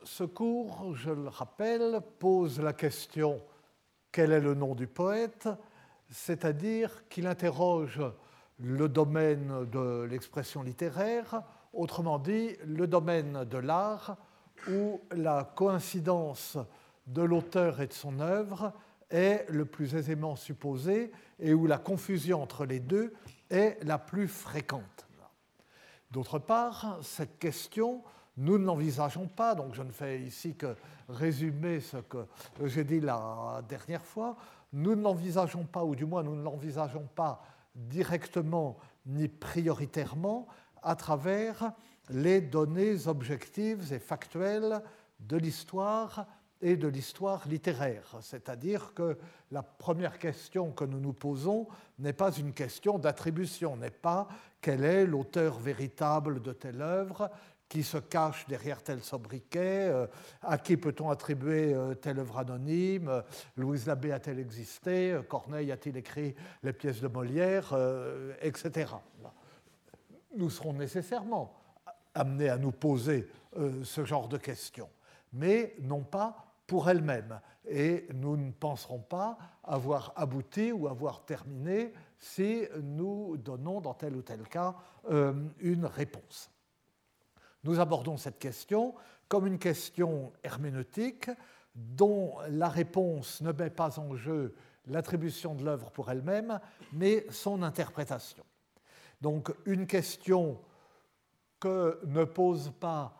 ce cours, je le rappelle, pose la question « Quel est le nom du poète ?», c'est-à-dire qu'il interroge le domaine de l'expression littéraire, autrement dit, le domaine de l'art où la coïncidence de l'auteur et de son œuvre est le plus aisément supposée et où la confusion entre les deux est la plus fréquente. D'autre part, cette question, nous ne l'envisageons pas, donc je ne fais ici que résumer ce que j'ai dit la dernière fois, nous ne l'envisageons pas, ou du moins nous ne l'envisageons pas directement ni prioritairement à travers les données objectives et factuelles de l'histoire et de l'histoire littéraire. C'est-à-dire que la première question que nous nous posons n'est pas une question d'attribution, n'est pas quel est l'auteur véritable de telle œuvre, qui se cache derrière tel sobriquet, à qui peut-on attribuer telle œuvre anonyme, Louise Labbé a-t-elle existé, Corneille a-t-il écrit les pièces de Molière, etc. Nous serons nécessairement amenés à nous poser ce genre de questions, mais non pas pour elles-mêmes. Et nous ne penserons pas avoir abouti ou avoir terminé si nous donnons dans tel ou tel cas une réponse. Nous abordons cette question comme une question herméneutique dont la réponse ne met pas en jeu l'attribution de l'œuvre pour elle-même, mais son interprétation. Donc une question que ne pose pas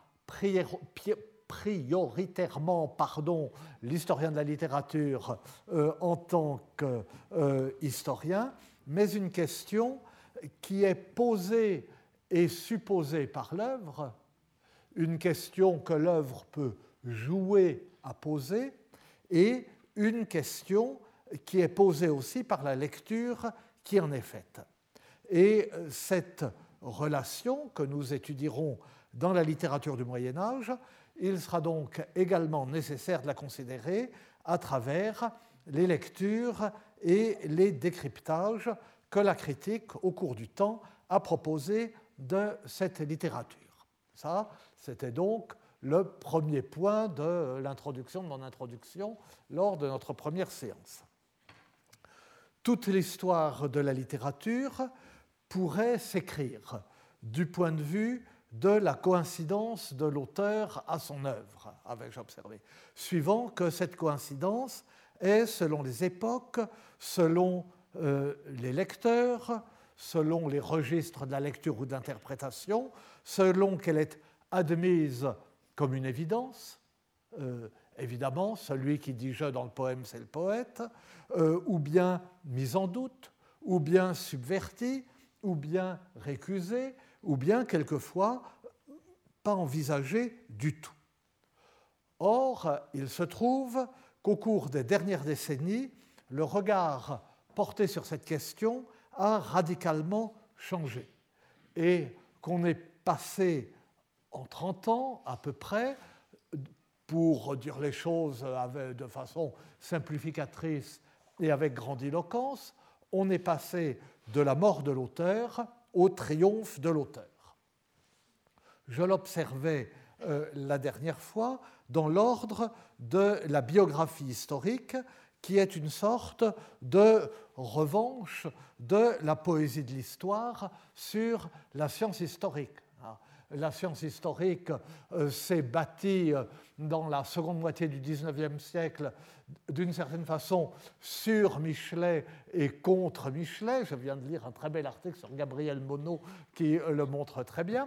prioritairement l'historien de la littérature en tant qu'historien, mais une question qui est posée et supposée par l'œuvre, une question que l'œuvre peut jouer à poser, et une question qui est posée aussi par la lecture qui en est faite. Et cette relation que nous étudierons dans la littérature du Moyen-Âge, il sera donc également nécessaire de la considérer à travers les lectures et les décryptages que la critique, au cours du temps, a proposés de cette littérature. Ça, c'était donc le premier point de l'introduction, de mon introduction, lors de notre première séance. Toute l'histoire de la littérature pourrait s'écrire du point de vue de la coïncidence de l'auteur à son œuvre, avais-je observé, suivant que cette coïncidence est, selon les époques, selon les lecteurs, selon les registres de la lecture ou de l'interprétation, selon qu'elle est admise comme une évidence, évidemment, celui qui dit « je » dans le poème, c'est le poète, ou bien mise en doute, ou bien subvertie, ou bien récusée, ou bien quelquefois pas envisagée du tout. Or, il se trouve qu'au cours des dernières décennies, le regard porté sur cette question a radicalement changé et qu'on est passé en 30 ans à peu près, pour dire les choses de façon simplificatrice et avec grandiloquence, on est passé de la mort de l'auteur au triomphe de l'auteur. Je l'observais la dernière fois dans l'ordre de la biographie historique, qui est une sorte de revanche de la poésie de l'histoire sur la science historique. La science historique s'est bâtie dans la seconde moitié du XIXe siècle d'une certaine façon sur Michelet et contre Michelet. Je viens de lire un très bel article sur Gabriel Monod qui le montre très bien.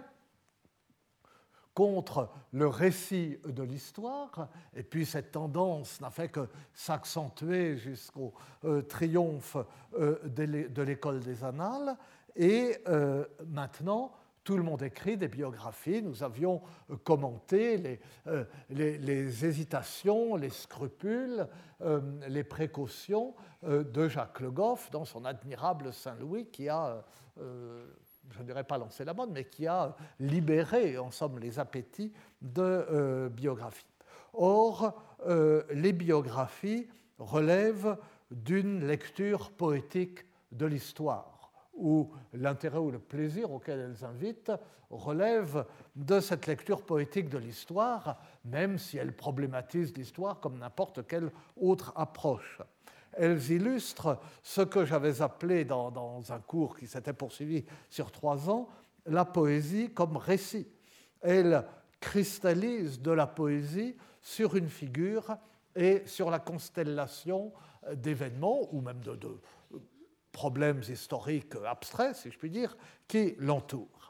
Contre le récit de l'histoire, et puis cette tendance n'a fait que s'accentuer jusqu'au triomphe de l'école des annales, et maintenant, tout le monde écrit des biographies. Nous avions commenté les hésitations, les scrupules, les précautions de Jacques Le Goff dans son admirable Saint-Louis qui a... je ne dirais pas lancer la mode, mais qui a libéré, en somme, les appétits de biographie. Or, les biographies relèvent d'une lecture poétique de l'histoire, où l'intérêt ou le plaisir auquel elles invitent relève de cette lecture poétique de l'histoire, même si elles problématisent l'histoire comme n'importe quelle autre approche. Elles illustrent ce que j'avais appelé dans un cours qui s'était poursuivi sur 3 ans, la poésie comme récit. Elles cristallisent de la poésie sur une figure et sur la constellation d'événements ou même de problèmes historiques abstraits, si je puis dire, qui l'entourent.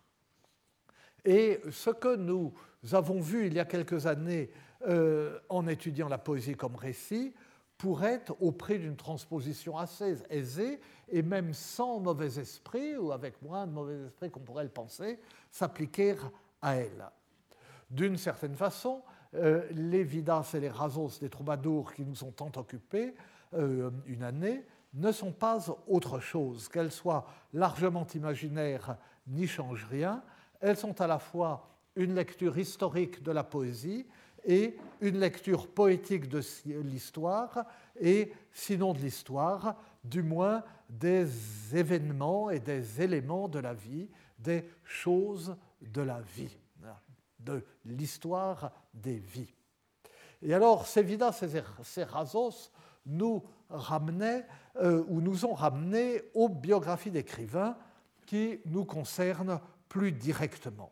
Et ce que nous avons vu il y a quelques années en étudiant la poésie comme récit pourrait, au prix d'une transposition assez aisée, et même sans mauvais esprit, ou avec moins de mauvais esprit qu'on pourrait le penser, s'appliquer à elle. D'une certaine façon, les Vidas et les Razos des troubadours qui nous ont tant occupés une année ne sont pas autre chose, qu'elles soient largement imaginaires, n'y changent rien. Elles sont à la fois une lecture historique de la poésie et une lecture poétique de l'histoire, et sinon de l'histoire, du moins des événements et des éléments de la vie, des choses de la vie, de l'histoire des vies. Et alors, ces Vidas et ces Razos nous ramenaient, ou nous ont ramenés aux biographies d'écrivains qui nous concernent plus directement.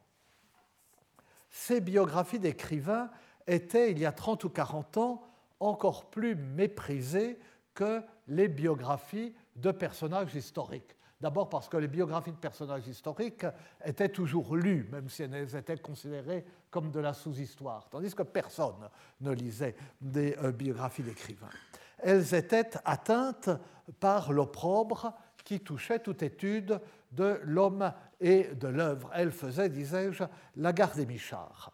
Ces biographies d'écrivains étaient, il y a 30 ou 40 ans, encore plus méprisées que les biographies de personnages historiques. D'abord parce que les biographies de personnages historiques étaient toujours lues, même si elles étaient considérées comme de la sous-histoire, tandis que personne ne lisait des biographies d'écrivains. Elles étaient atteintes par l'opprobre qui touchait toute étude de l'homme et de l'œuvre. Elles faisaient, disais-je, la gare des Michards.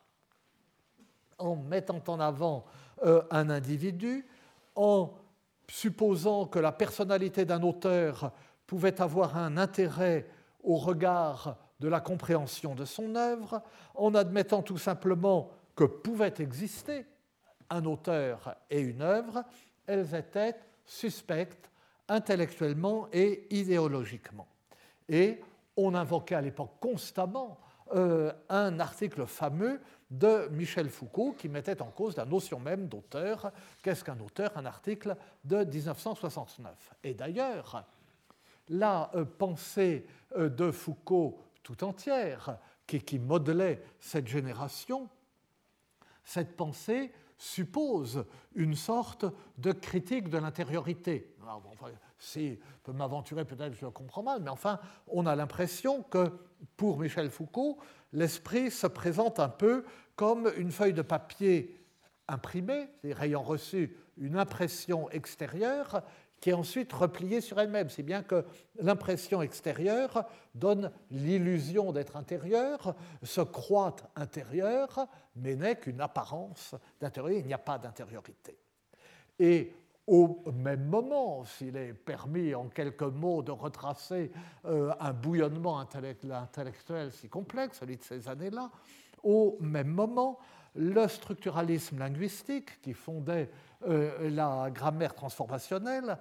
En mettant en avant un individu, en supposant que la personnalité d'un auteur pouvait avoir un intérêt au regard de la compréhension de son œuvre, en admettant tout simplement que pouvait exister un auteur et une œuvre, elles étaient suspectes intellectuellement et idéologiquement. Et on invoquait à l'époque constamment un article fameux de Michel Foucault qui mettait en cause la notion même d'auteur. Qu'est-ce qu'un auteur? Un article de 1969. Et d'ailleurs, la pensée de Foucault tout entière, qui modelait cette génération, cette pensée suppose une sorte de critique de l'intériorité. Alors, enfin, si je peux m'aventurer, peut-être que je le comprends mal, mais enfin, on a l'impression que pour Michel Foucault, l'esprit se présente un peu comme une feuille de papier imprimée, c'est-à-dire ayant reçu une impression extérieure qui est ensuite repliée sur elle-même. C'est bien que l'impression extérieure donne l'illusion d'être intérieure, se croit intérieure, mais n'est qu'une apparence d'intériorité. Il n'y a pas d'intériorité. Et au même moment, s'il est permis en quelques mots de retracer un bouillonnement intellectuel si complexe, celui de ces années-là, au même moment, le structuralisme linguistique qui fondait la grammaire transformationnelle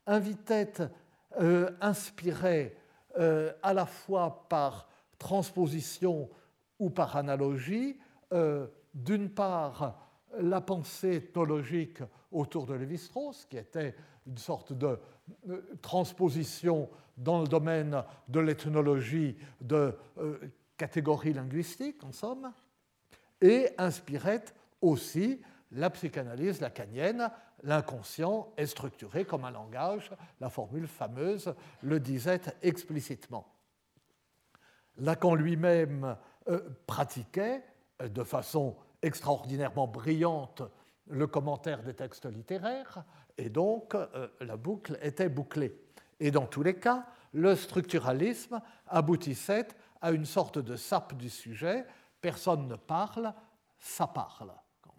inspirait à la fois par transposition ou par analogie, d'une part la pensée ethnologique autour de Lévi-Strauss, qui était une sorte de transposition dans le domaine de l'ethnologie de catégories linguistiques, en somme, et inspirait aussi la psychanalyse lacanienne. L'inconscient est structuré comme un langage, la formule fameuse le disait explicitement. Lacan lui-même pratiquait de façon extraordinairement brillante le commentaire des textes littéraires, et donc la boucle était bouclée. Et dans tous les cas, le structuralisme aboutissait à une sorte de sape du sujet. Personne ne parle, ça parle.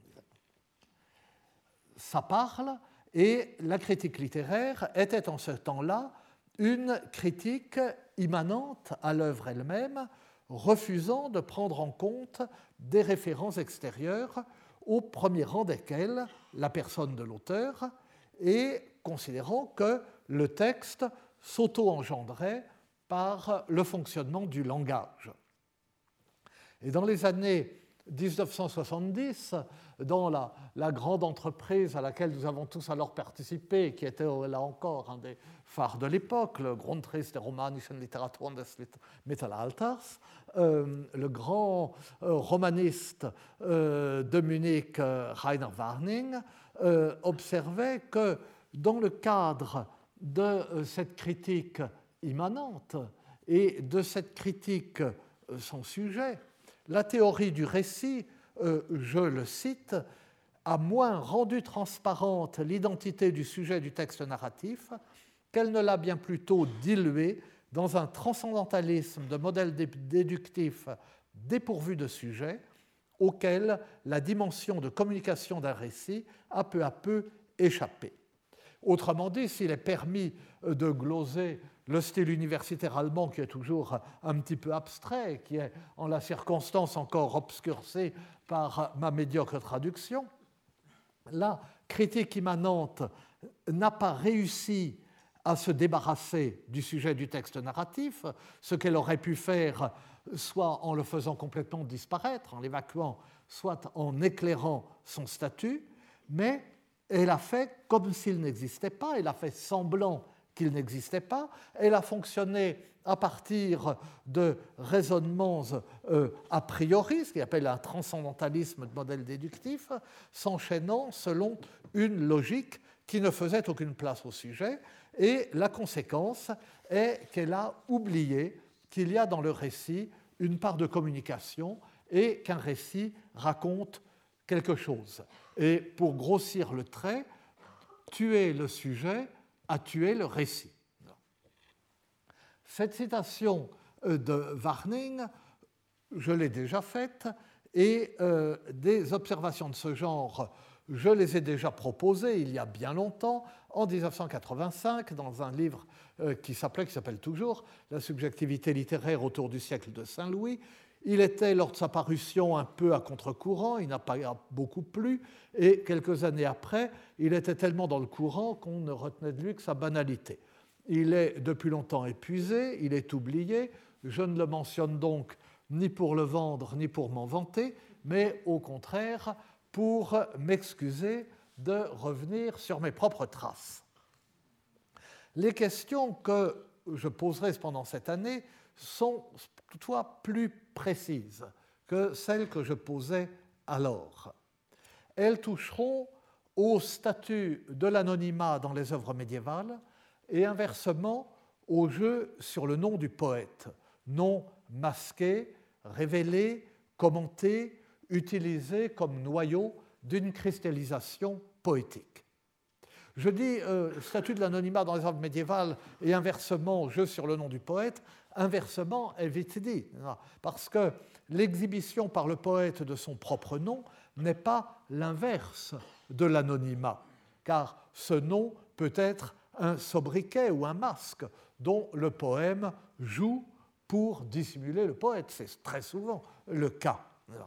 Ça parle, et la critique littéraire était en ce temps-là une critique immanente à l'œuvre elle-même, refusant de prendre en compte des références extérieures, au premier rang desquelles la personne de l'auteur, et considérant que le texte s'auto-engendrait par le fonctionnement du langage. Et dans les années 1970, dans la grande entreprise à laquelle nous avons tous alors participé, qui était là encore un des phares de l'époque, le Grundriss der romanischen Literatur und des Mittelalters, le grand romaniste de Munich, Rainer Warning, observait que dans le cadre de cette critique immanente et de cette critique sans sujet, la théorie du récit, je le cite, a moins rendu transparente l'identité du sujet du texte narratif qu'elle ne l'a bien plutôt diluée dans un transcendantalisme de modèles déductifs dépourvus de sujet, auquel la dimension de communication d'un récit a peu à peu échappé. Autrement dit, s'il est permis de gloser le style universitaire allemand, qui est toujours un petit peu abstrait, qui est en la circonstance encore obscurcé par ma médiocre traduction, la critique immanente n'a pas réussi à se débarrasser du sujet du texte narratif, ce qu'elle aurait pu faire soit en le faisant complètement disparaître, en l'évacuant, soit en éclairant son statut, mais elle a fait comme s'il n'existait pas, elle a fait semblant qu'il n'existait pas, elle a fonctionné à partir de raisonnements a priori, ce qu'on appelle un transcendantalisme de modèle déductif, s'enchaînant selon une logique qui ne faisait aucune place au sujet, et la conséquence est qu'elle a oublié qu'il y a dans le récit une part de communication et qu'un récit raconte quelque chose. Et pour grossir le trait, tuer le sujet a tué le récit. Cette citation de Warning, je l'ai déjà faite, et des observations de ce genre, je les ai déjà proposées il y a bien longtemps, en 1985, dans un livre qui s'appelle toujours « La subjectivité littéraire autour du siècle de Saint-Louis ». Il était, lors de sa parution, un peu à contre-courant, il n'a pas beaucoup plu, et quelques années après, il était tellement dans le courant qu'on ne retenait de lui que sa banalité. Il est depuis longtemps épuisé, il est oublié, je ne le mentionne donc ni pour le vendre, ni pour m'en vanter, mais au contraire, pour m'excuser de revenir sur mes propres traces. Les questions que je poserai pendant cette année sont toutefois plus précises que celles que je posais alors. Elles toucheront au statut de l'anonymat dans les œuvres médiévales et inversement au jeu sur le nom du poète, nom masqué, révélé, commenté, utilisé comme noyau d'une cristallisation poétique. Je dis statut de l'anonymat dans les œuvres médiévales et inversement jeu sur le nom du poète. Inversement est vite dit, parce que l'exhibition par le poète de son propre nom n'est pas l'inverse de l'anonymat, car ce nom peut être un sobriquet ou un masque dont le poème joue pour dissimuler le poète. C'est très souvent le cas.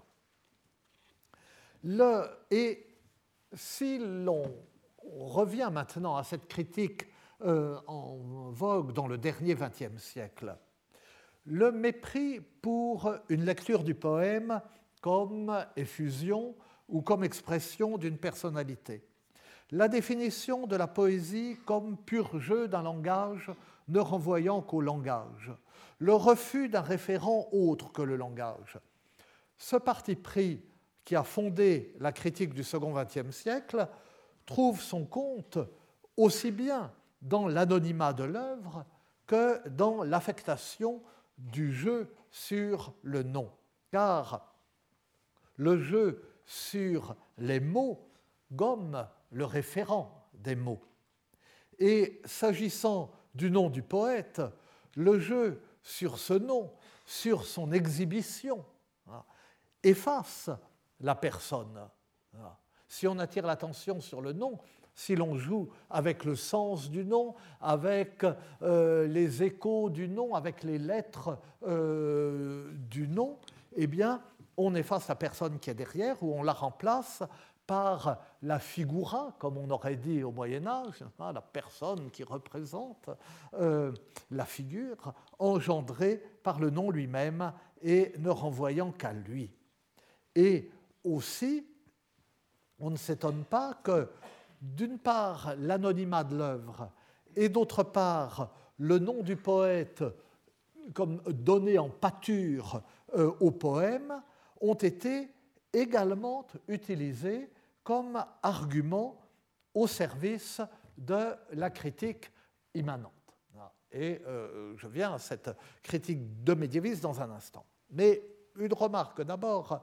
Et si l'on revient maintenant à cette critique en vogue dans le dernier XXe siècle, le mépris pour une lecture du poème comme effusion ou comme expression d'une personnalité, la définition de la poésie comme pur jeu d'un langage ne renvoyant qu'au langage, le refus d'un référent autre que le langage. Ce parti pris qui a fondé la critique du second XXe siècle trouve son compte aussi bien dans l'anonymat de l'œuvre que dans l'affectation du jeu sur le nom. Car le jeu sur les mots gomme le référent des mots. Et s'agissant du nom du poète, le jeu sur ce nom, sur son exhibition, efface la personne. Si on attire l'attention sur le nom, si l'on joue avec le sens du nom, avec les échos du nom, avec les lettres du nom, eh bien, on efface la personne qui est derrière ou on la remplace par la figura, comme on aurait dit au Moyen-Âge, la personne qui représente la figure, engendrée par le nom lui-même et ne renvoyant qu'à lui. Et aussi, on ne s'étonne pas que, d'une part, l'anonymat de l'œuvre et d'autre part, le nom du poète comme donné en pâture au poème ont été également utilisés comme argument au service de la critique immanente. Et je viens à cette critique de médiévisme dans un instant. Mais une remarque d'abord,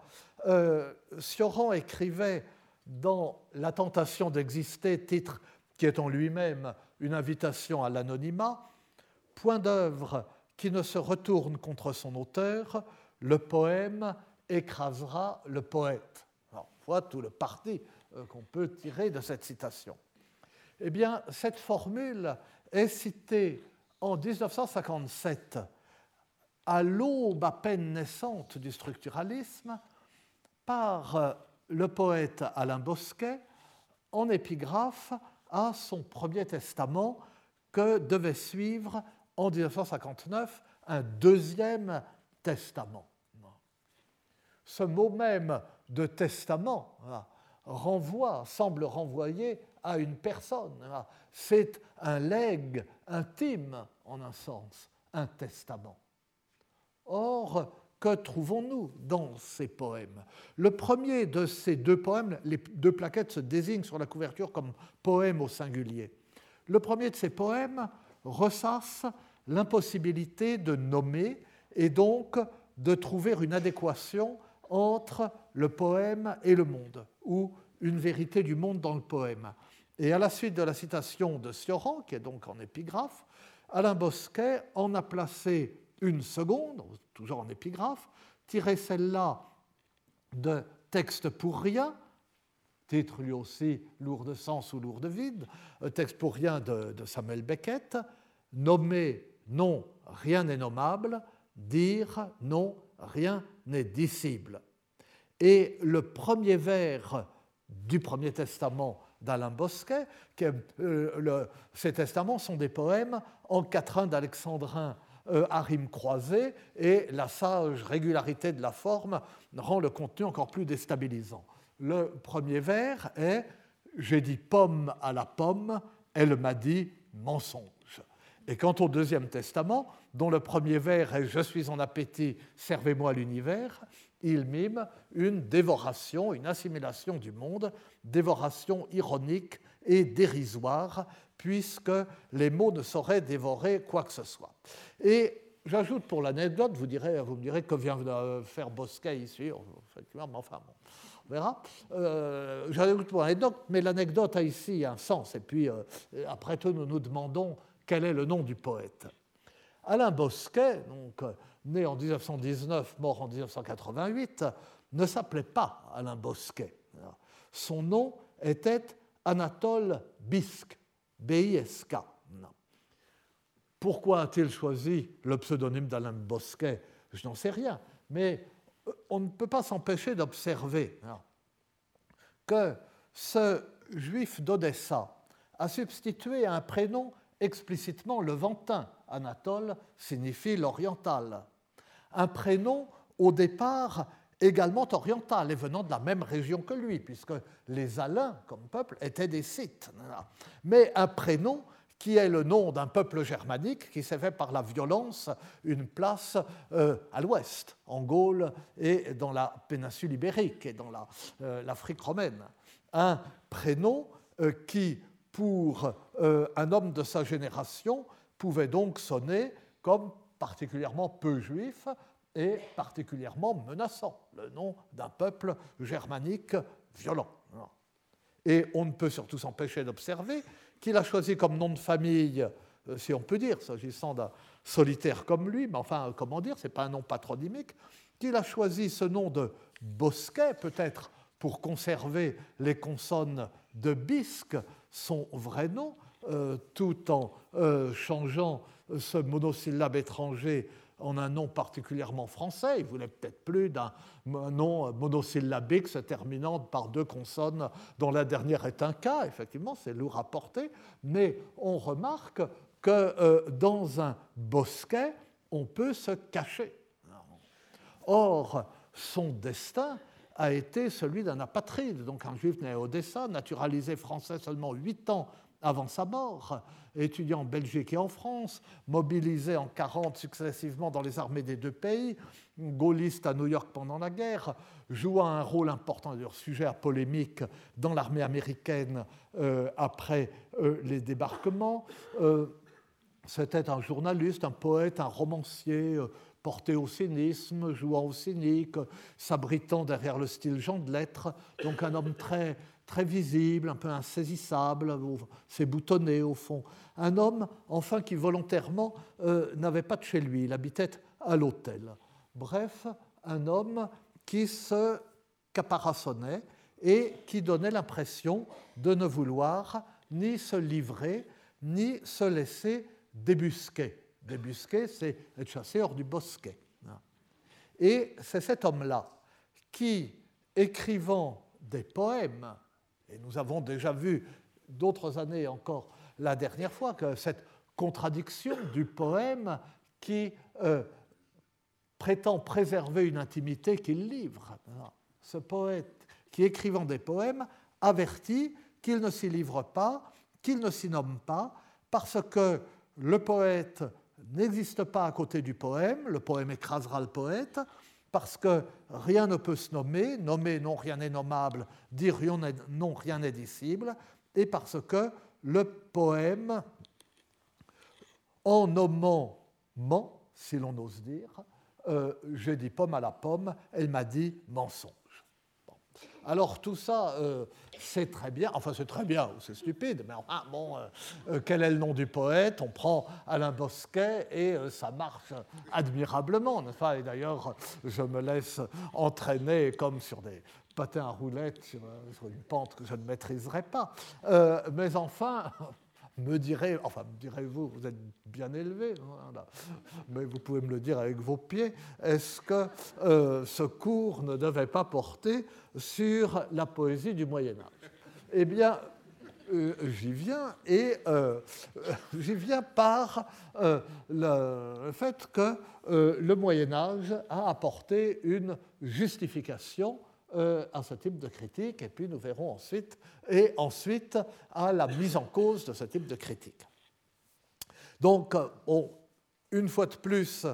Sioran écrivait dans La tentation d'exister, titre qui est en lui-même une invitation à l'anonymat, point d'œuvre qui ne se retourne contre son auteur, le poème écrasera le poète. Alors, voilà tout le parti qu'on peut tirer de cette citation. Eh bien, cette formule est citée en 1957, à l'aube à peine naissante du structuralisme, par le poète Alain Bosquet en épigraphe à son premier testament que devait suivre en 1959 un deuxième testament. Ce mot même de testament semble renvoyer à une personne. C'est un legs intime, en un sens, un testament. Or, que trouvons-nous dans ces poèmes? Le premier de ces deux poèmes, les deux plaquettes se désignent sur la couverture comme poème au singulier. Le premier de ces poèmes ressasse l'impossibilité de nommer et donc de trouver une adéquation entre le poème et le monde, ou une vérité du monde dans le poème. Et à la suite de la citation de Sioran, qui est donc en épigraphe, Alain Bosquet en a placé une seconde, toujours en épigraphe, tirée celle-là de Texte pour rien, titre lui aussi lourd de sens ou lourd de vide, Texte pour rien de Samuel Beckett, nommer non, rien n'est nommable, dire non, rien n'est dissible. Et le premier vers du Premier Testament d'Alain Bosquet, ces testaments sont des poèmes en quatrain d'alexandrin à rimes croisées, et la sage régularité de la forme rend le contenu encore plus déstabilisant. Le premier vers est « J'ai dit pomme à la pomme, elle m'a dit mensonge ». Et quant au deuxième testament, dont le premier vers est « Je suis en appétit, servez-moi l'univers », il mime une dévoration, une assimilation du monde, dévoration ironique et dérisoire, puisque les mots ne sauraient dévorer quoi que ce soit. Et j'ajoute pour l'anecdote, vous me direz que vient de faire Bosquet ici, effectivement, mais enfin, bon, on verra. J'ajoute pour l'anecdote, mais l'anecdote a ici un sens, et puis après tout, nous nous demandons quel est le nom du poète. Alain Bosquet, donc, né en 1919, mort en 1988, ne s'appelait pas Alain Bosquet. Son nom était Anatole Bisk, B-I-S-K. Pourquoi a-t-il choisi le pseudonyme d'Alain Bosquet? Je n'en sais rien, mais on ne peut pas s'empêcher d'observer que ce juif d'Odessa a substitué à un prénom explicitement levantin. Anatole signifie l'oriental. Un prénom, au départ, également oriental et venant de la même région que lui, puisque les Alains, comme peuple, étaient des Scythes. Mais un prénom qui est le nom d'un peuple germanique qui s'est fait par la violence une place à l'ouest, en Gaule et dans la péninsule ibérique et dans l'Afrique romaine. Un prénom qui, pour un homme de sa génération, pouvait donc sonner comme particulièrement peu juif et particulièrement menaçant, le nom d'un peuple germanique violent. Et on ne peut surtout s'empêcher d'observer qu'il a choisi comme nom de famille, si on peut dire, s'agissant d'un solitaire comme lui, mais enfin, comment dire, ce n'est pas un nom patronymique, qu'il a choisi ce nom de Bosquet, peut-être pour conserver les consonnes de bisque, son vrai nom, tout en changeant ce monosyllabe étranger en un nom particulièrement français. Il ne voulait peut-être plus d'un nom monosyllabique se terminant par 2 consonnes dont la dernière est un K. Effectivement, c'est lourd à porter, mais on remarque que dans un bosquet, on peut se cacher. Or, son destin a été celui d'un apatride, donc un juif né à Odessa, naturalisé français seulement 8 ans avant sa mort, étudiant en Belgique et en France, mobilisé en 1940 successivement dans les armées des 2 pays, gaulliste à New York pendant la guerre, jouant un rôle important, d'ailleurs sujet à polémique, dans l'armée américaine après les débarquements. C'était un journaliste, un poète, un romancier, porté au cynisme, jouant au cynique, s'abritant derrière le style Jean de Lettres, donc un homme très, très visible, un peu insaisissable, c'est boutonné au fond. Un homme, enfin, qui volontairement n'avait pas de chez lui, il habitait à l'hôtel. Bref, un homme qui se caparaçonnait et qui donnait l'impression de ne vouloir ni se livrer, ni se laisser débusquer. Débusquer, c'est être chassé hors du bosquet. Et c'est cet homme-là qui, écrivant des poèmes, et nous avons déjà vu d'autres années encore la dernière fois que cette contradiction du poème qui prétend préserver une intimité qu'il livre. Ce poète qui, écrivant des poèmes, avertit qu'il ne s'y livre pas, qu'il ne s'y nomme pas, parce que le poète n'existe pas à côté du poème, le poème écrasera le poète, parce que rien ne peut se nommer, nommer non rien n'est nommable, dire non rien n'est dicible, et parce que le poème, en nommant ment, si l'on ose dire, j'ai dit pomme à la pomme, elle m'a dit mensonge. Bon. Alors tout ça, c'est très bien, enfin c'est très bien, c'est stupide, mais enfin bon, quel est le nom du poète? On prend Alain Bosquet et ça marche admirablement, n'est-ce pas? Et d'ailleurs, je me laisse entraîner comme sur des patins à roulettes, sur une pente que je ne maîtriserai pas. Mais enfin... me direz-vous, vous êtes bien élevé, voilà. Mais vous pouvez me le dire avec vos pieds, est-ce que ce cours ne devait pas porter sur la poésie du Moyen-Âge? Eh bien, j'y viens, et j'y viens par le fait que le Moyen-Âge a apporté une justification à ce type de critique, et puis nous verrons ensuite à la mise en cause de ce type de critique. Donc, une fois de plus,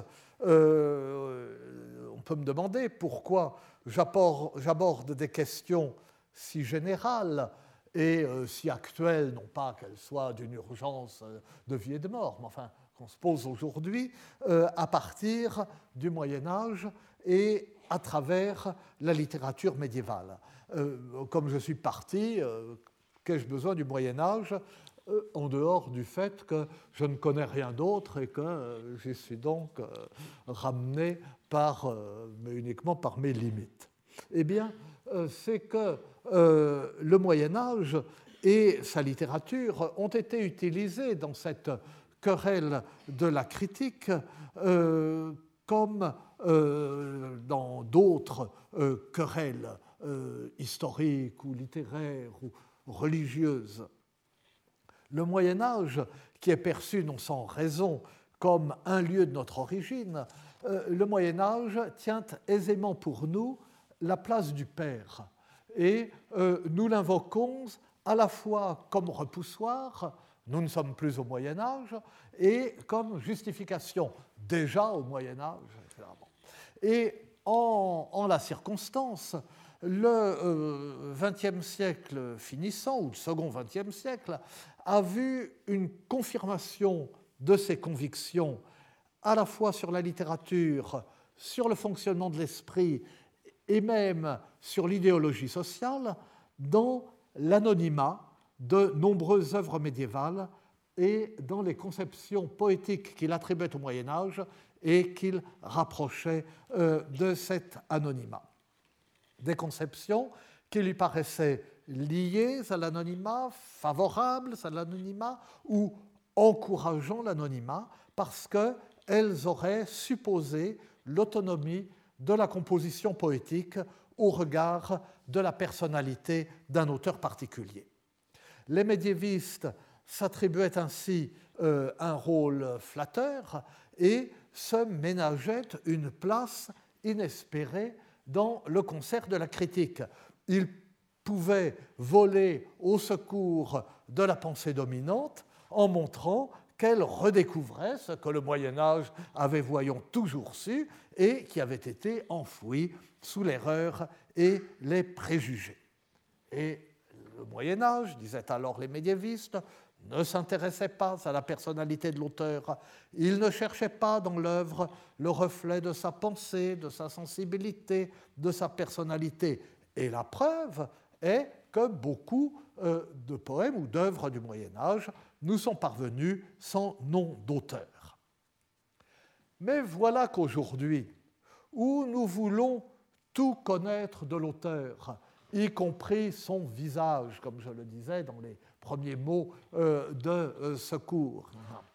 on peut me demander pourquoi j'aborde des questions si générales et si actuelles, non pas qu'elles soient d'une urgence de vie et de mort, mais enfin qu'on se pose aujourd'hui, à partir du Moyen-Âge et à travers la littérature médiévale. Comme je suis parti, qu'ai-je besoin du Moyen-Âge en dehors du fait que je ne connais rien d'autre et que j'y suis donc ramené mais uniquement par mes limites? Eh bien, c'est que le Moyen-Âge et sa littérature ont été utilisés dans cette querelle de la critique comme dans d'autres querelles historiques ou littéraires ou religieuses. Le Moyen-Âge, qui est perçu non sans raison comme un lieu de notre origine, le Moyen-Âge tient aisément pour nous la place du Père. Et nous l'invoquons à la fois comme repoussoir, nous ne sommes plus au Moyen-Âge, et comme justification déjà au Moyen-Âge. Et en la circonstance, le XXe siècle finissant, ou le second XXe siècle, a vu une confirmation de ses convictions à la fois sur la littérature, sur le fonctionnement de l'esprit et même sur l'idéologie sociale dans l'anonymat de nombreuses œuvres médiévales et dans les conceptions poétiques qu'il attribuait au Moyen-Âge et qu'il rapprochait de cet anonymat. Des conceptions qui lui paraissaient liées à l'anonymat, favorables à l'anonymat ou encourageant l'anonymat, parce qu'elles elles auraient supposé l'autonomie de la composition poétique au regard de la personnalité d'un auteur particulier. Les médiévistes s'attribuaient ainsi un rôle flatteur et se ménageaient une place inespérée dans le concert de la critique. Ils pouvaient voler au secours de la pensée dominante en montrant qu'elle redécouvrait ce que le Moyen-Âge avait, voyons, toujours su et qui avait été enfoui sous l'erreur et les préjugés. Et le Moyen-Âge, disaient alors les médiévistes, ne s'intéressait pas à la personnalité de l'auteur. Il ne cherchait pas dans l'œuvre le reflet de sa pensée, de sa sensibilité, de sa personnalité. Et la preuve est que beaucoup de poèmes ou d'œuvres du Moyen-Âge nous sont parvenus sans nom d'auteur. Mais voilà qu'aujourd'hui, où nous voulons tout connaître de l'auteur, y compris son visage, comme je le disais dans les premiers mots de ce cours,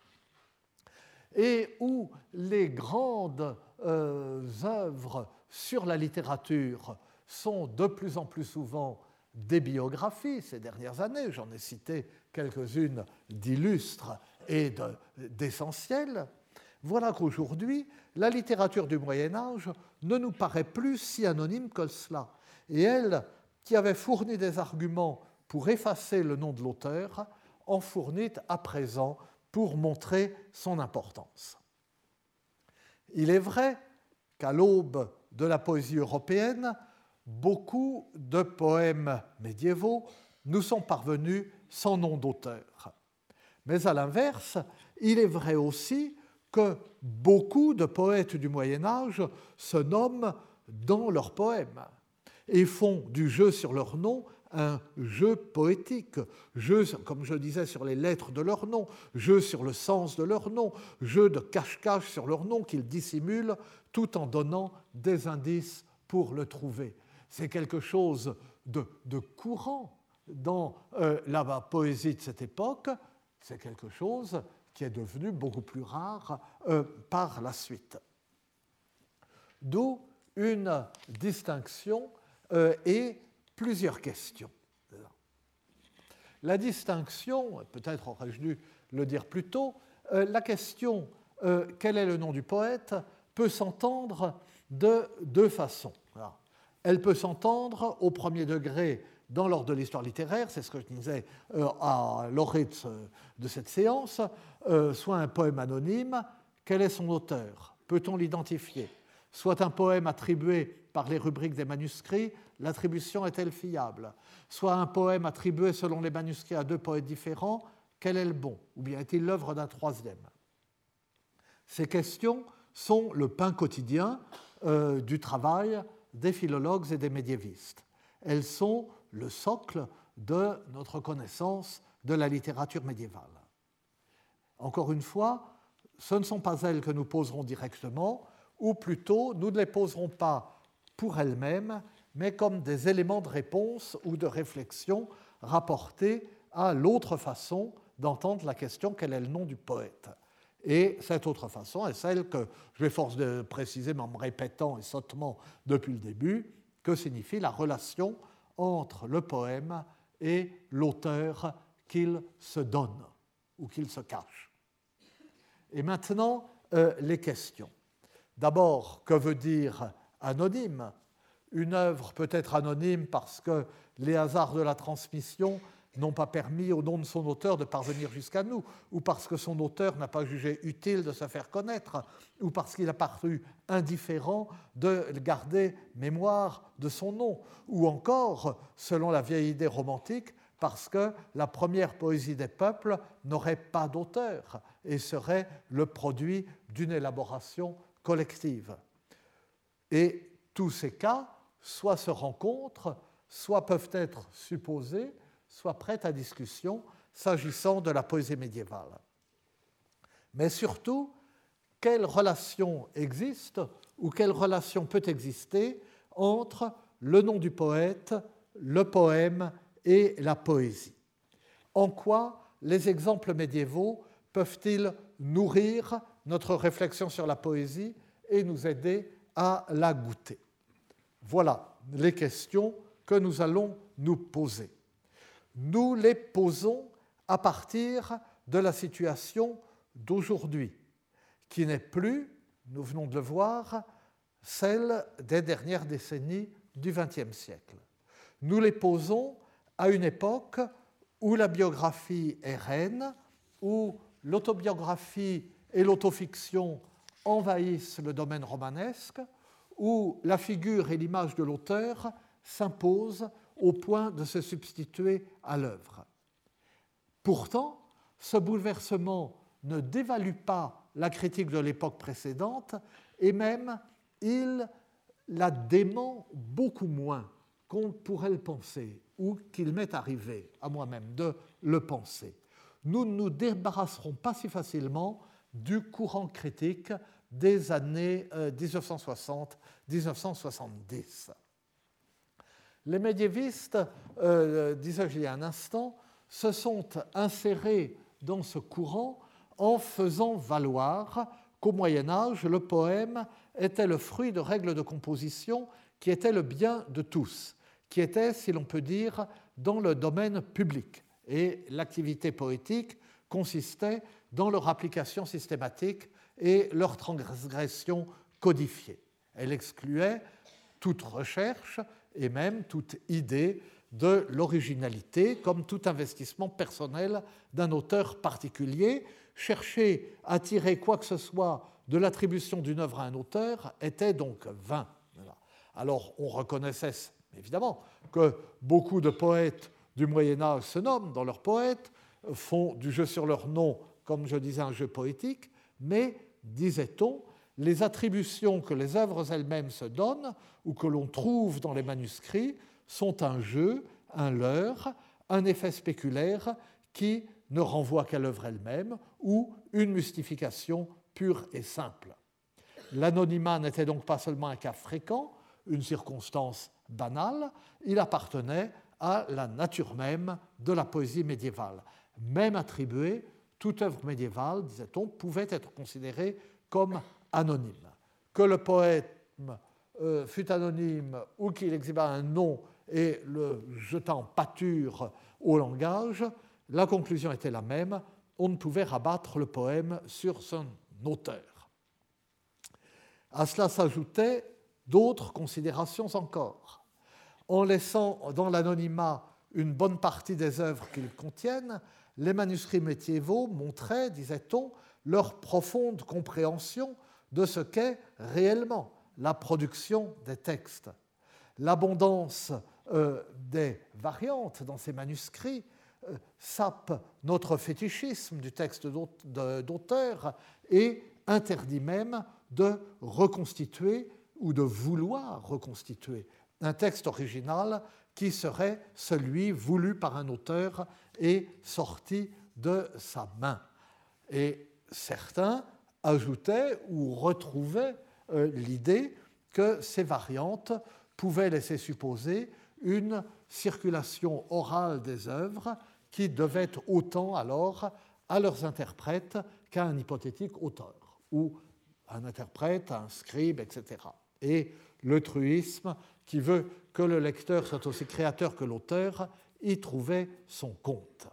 et où les grandes œuvres sur la littérature sont de plus en plus souvent des biographies ces dernières années, j'en ai cité quelques-unes d'illustres et d'essentielles, voilà qu'aujourd'hui, la littérature du Moyen-Âge ne nous paraît plus si anonyme que cela. Et elle, qui avait fourni des arguments pour effacer le nom de l'auteur, en fournit à présent pour montrer son importance. Il est vrai qu'à l'aube de la poésie européenne, beaucoup de poèmes médiévaux nous sont parvenus sans nom d'auteur. Mais à l'inverse, il est vrai aussi que beaucoup de poètes du Moyen-Âge se nomment dans leurs poèmes et font du jeu sur leur nom un jeu poétique, jeu, comme je disais, sur les lettres de leur nom, jeu sur le sens de leur nom, jeu de cache-cache sur leur nom qu'ils dissimulent tout en donnant des indices pour le trouver. C'est quelque chose de courant dans la poésie de cette époque, c'est quelque chose qui est devenu beaucoup plus rare par la suite. D'où une distinction et plusieurs questions. La distinction, peut-être aurais-je dû le dire plus tôt, la question quel est le nom du poète peut s'entendre de deux façons. Alors, elle peut s'entendre au premier degré dans l'ordre de l'histoire littéraire, c'est ce que je disais à l'orée de cette séance, soit un poème anonyme, quel est son auteur? Peut-on l'identifier? Soit un poème attribué par les rubriques des manuscrits, l'attribution est-elle fiable? Soit un poème attribué selon les manuscrits à deux poètes différents, quel est le bon? Ou bien est-il l'œuvre d'un troisième? Ces questions sont le pain quotidien du travail des philologues et des médiévistes. Elles sont le socle de notre connaissance de la littérature médiévale. Encore une fois, ce ne sont pas elles que nous poserons directement, ou plutôt, nous ne les poserons pas pour elles-mêmes, mais comme des éléments de réponse ou de réflexion rapportés à l'autre façon d'entendre la question quel est le nom du poète. Et cette autre façon est celle que je vais force de préciser, mais en me répétant et sottement depuis le début, que signifie la relation entre le poème et l'auteur qu'il se donne ou qu'il se cache. Et maintenant, les questions. D'abord, que veut dire anonyme? Une œuvre peut être anonyme parce que les hasards de la transmission n'ont pas permis au nom de son auteur de parvenir jusqu'à nous, ou parce que son auteur n'a pas jugé utile de se faire connaître, ou parce qu'il a paru indifférent de garder mémoire de son nom, ou encore, selon la vieille idée romantique, parce que la première poésie des peuples n'aurait pas d'auteur et serait le produit d'une élaboration collective. Et tous ces cas, soit se rencontrent, soit peuvent être supposés, soit prêts à discussion s'agissant de la poésie médiévale. Mais surtout, quelle relation existe ou quelle relation peut exister entre le nom du poète, le poème et la poésie? En quoi les exemples médiévaux peuvent-ils nourrir notre réflexion sur la poésie et nous aider à la goûter. Voilà les questions que nous allons nous poser. Nous les posons à partir de la situation d'aujourd'hui, qui n'est plus, nous venons de le voir, celle des dernières décennies du XXe siècle. Nous les posons à une époque où la biographie est reine, où l'autobiographie et l'autofiction envahissent le domaine romanesque, où la figure et l'image de l'auteur s'imposent au point de se substituer à l'œuvre. Pourtant, ce bouleversement ne dévalue pas la critique de l'époque précédente et même il la dément beaucoup moins qu'on pourrait le penser ou qu'il m'est arrivé à moi-même de le penser. Nous ne nous débarrasserons pas si facilement du courant critique des années 1960-1970. Les médiévistes, disais-je il y a un instant, se sont insérés dans ce courant en faisant valoir qu'au Moyen-Âge, le poème était le fruit de règles de composition qui étaient le bien de tous, qui étaient, si l'on peut dire, dans le domaine public. Et l'activité poétique consistait dans leur application systématique et leur transgression codifiée. Elle excluait toute recherche et même toute idée de l'originalité, comme tout investissement personnel d'un auteur particulier. Chercher à tirer quoi que ce soit de l'attribution d'une œuvre à un auteur était donc vain. Alors on reconnaissait évidemment que beaucoup de poètes du Moyen-Âge se nomment dans leurs poètes, font du jeu sur leur nom, comme je disais, un jeu poétique, mais, disait-on, les attributions que les œuvres elles-mêmes se donnent ou que l'on trouve dans les manuscrits sont un jeu, un leurre, un effet spéculaire qui ne renvoie qu'à l'œuvre elle-même ou une mystification pure et simple. L'anonymat n'était donc pas seulement un cas fréquent, une circonstance banale, il appartenait à la nature même de la poésie médiévale. Même attribuée, toute œuvre médiévale, disait-on, pouvait être considérée comme anonyme. Que le poète fût anonyme ou qu'il exhibât un nom et le jetant en pâture au langage, la conclusion était la même, on ne pouvait rabattre le poème sur son auteur. À cela s'ajoutaient d'autres considérations encore. En laissant dans l'anonymat une bonne partie des œuvres qu'ils contiennent, les manuscrits médiévaux montraient, disait-on, leur profonde compréhension de ce qu'est réellement la production des textes. L'abondance des variantes dans ces manuscrits sape notre fétichisme du texte d'auteur et interdit même de reconstituer ou de vouloir reconstituer un texte original qui serait celui voulu par un auteur et sorti de sa main. Et certains ajoutaient ou retrouvaient l'idée que ces variantes pouvaient laisser supposer une circulation orale des œuvres qui devait autant alors à leurs interprètes qu'à un hypothétique auteur, ou un interprète, un scribe, etc. Et le truisme, qui veut que le lecteur soit aussi créateur que l'auteur, y trouvait son compte.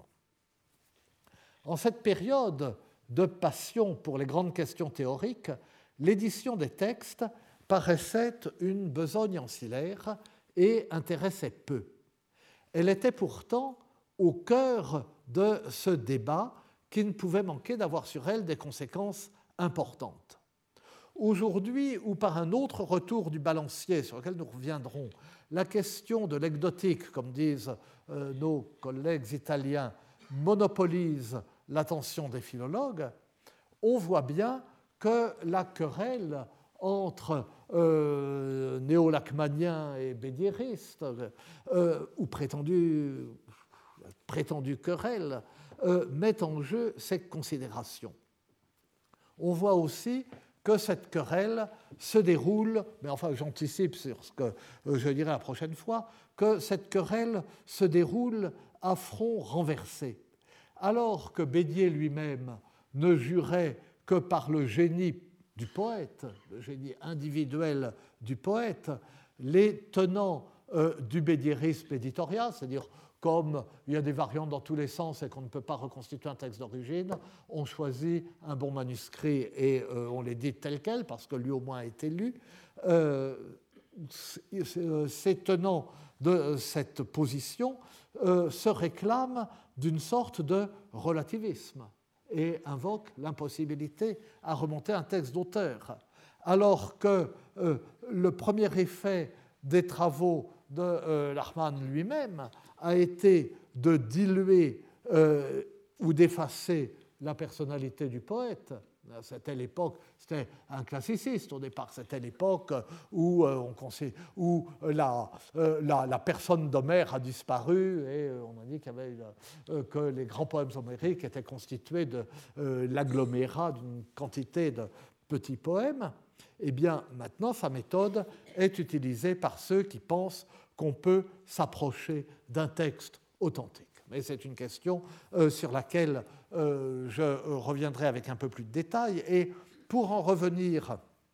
En cette période de passion pour les grandes questions théoriques, l'édition des textes paraissait une besogne ancillaire et intéressait peu. Elle était pourtant au cœur de ce débat qui ne pouvait manquer d'avoir sur elle des conséquences importantes. Aujourd'hui, ou par un autre retour du balancier sur lequel nous reviendrons, la question de l'anecdotique, comme disent nos collègues italiens, monopolise l'attention des philologues, on voit bien que la querelle entre néo-lachmaniens et bédiéristes, ou prétendue querelle, met en jeu ces considérations. On voit aussi que cette querelle se déroule, mais enfin j'anticipe sur ce que je dirai la prochaine fois, que cette querelle se déroule à front renversé. Alors que Bédier lui-même ne jurait que par le génie du poète, le génie individuel du poète, les tenants du bédiérisme éditorial, c'est-à-dire comme il y a des variantes dans tous les sens et qu'on ne peut pas reconstituer un texte d'origine, on choisit un bon manuscrit et on l'édite tel quel, parce que lui au moins a été lu. Ces tenants de cette position se réclament d'une sorte de relativisme et invoquent l'impossibilité à remonter un texte d'auteur. Alors que le premier effet des travaux de Lachmann lui-même a été de diluer ou d'effacer la personnalité du poète. C'était l'époque, c'était un classiciste au départ, c'était l'époque où, la personne d'Homère a disparu et on a dit que les grands poèmes homériques étaient constitués de l'agglomérat d'une quantité de petits poèmes. Eh bien, maintenant, sa méthode est utilisée par ceux qui pensent qu'on peut s'approcher d'un texte authentique. Mais c'est une question sur laquelle je reviendrai avec un peu plus de détails. Et pour en revenir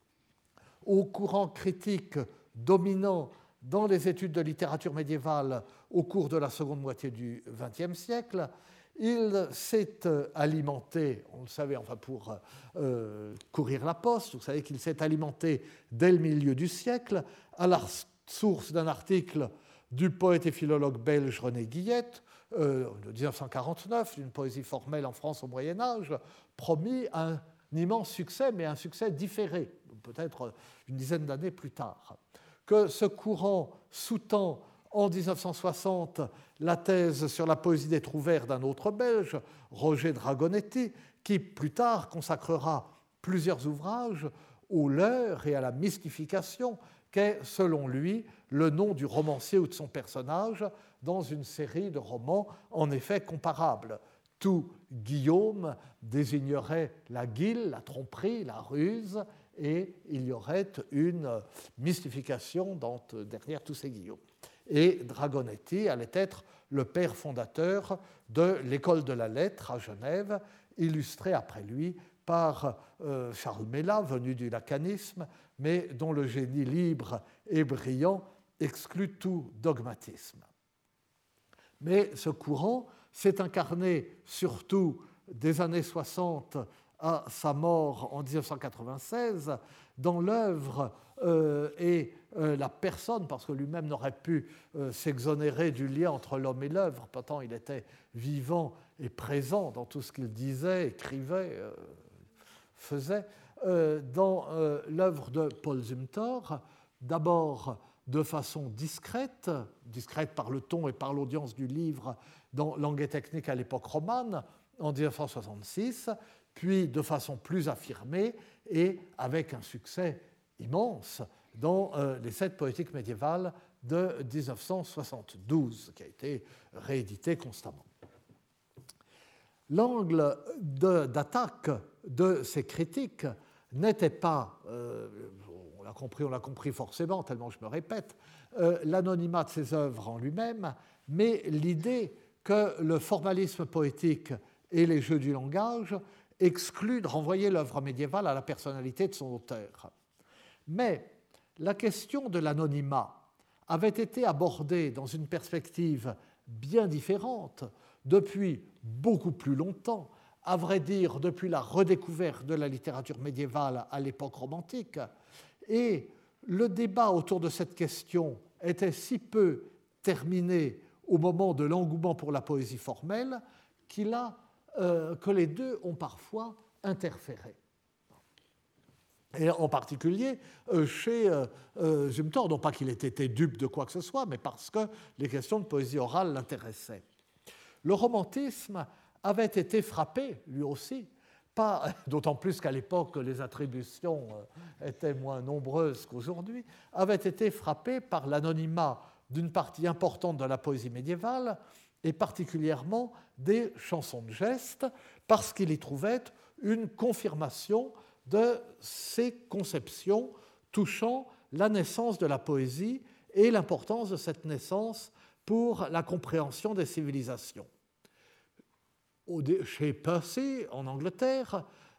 au courant critique dominant dans les études de littérature médiévale au cours de la seconde moitié du XXe siècle, il s'est alimenté, on le savait, enfin pour courir la poste, vous savez qu'il s'est alimenté dès le milieu du siècle à la source d'un article du poète et philologue belge René Guillette, de 1949, d'une poésie formelle en France au Moyen-Âge, promis un immense succès, mais un succès différé, peut-être une dizaine d'années plus tard. Que ce courant sous-tend en 1960 la thèse sur la poésie des Trouvères d'un autre Belge, Roger Dragonetti, qui plus tard consacrera plusieurs ouvrages au leurre et à la mystification qu'est, selon lui, le nom du romancier ou de son personnage dans une série de romans en effet comparables. Tout Guillaume désignerait la guile, la tromperie, la ruse, et il y aurait une mystification derrière tous ces Guillaumes. Et Dragonetti allait être le père fondateur de l'école de la lettre à Genève, illustré après lui par Charles Mélas, venu du lacanisme, mais dont le génie libre et brillant exclut tout dogmatisme. Mais ce courant s'est incarné surtout des années 60 à sa mort en 1996 dans l'œuvre et la personne, parce que lui-même n'aurait pu s'exonérer du lien entre l'homme et l'œuvre, pourtant il était vivant et présent dans tout ce qu'il disait, écrivait, faisait, dans l'œuvre de Paul Zumthor, d'abord de façon discrète par le ton et par l'audience du livre dans Langue et technique à l'époque romane, en 1966, puis de façon plus affirmée et avec un succès immense dans les 7 poétiques médiévales de 1972, qui a été réédité constamment. L'angle d'attaque de ces critiques n'était pas, on l'a compris forcément, tellement je me répète, l'anonymat de ses œuvres en lui-même, mais l'idée que le formalisme poétique et les jeux du langage excluent de renvoyer l'œuvre médiévale à la personnalité de son auteur. Mais la question de l'anonymat avait été abordée dans une perspective bien différente depuis beaucoup plus longtemps, à vrai dire depuis la redécouverte de la littérature médiévale à l'époque romantique, et le débat autour de cette question était si peu terminé au moment de l'engouement pour la poésie formelle que les deux ont parfois interféré. Et en particulier chez Zumthor, non pas qu'il ait été dupe de quoi que ce soit, mais parce que les questions de poésie orale l'intéressaient. Le romantisme avait été frappé, lui aussi, d'autant plus qu'à l'époque les attributions étaient moins nombreuses qu'aujourd'hui, avait été frappé par l'anonymat d'une partie importante de la poésie médiévale, et particulièrement des chansons de geste, parce qu'il y trouvait une confirmation de ces conceptions touchant la naissance de la poésie et l'importance de cette naissance pour la compréhension des civilisations. Chez Percy, en Angleterre,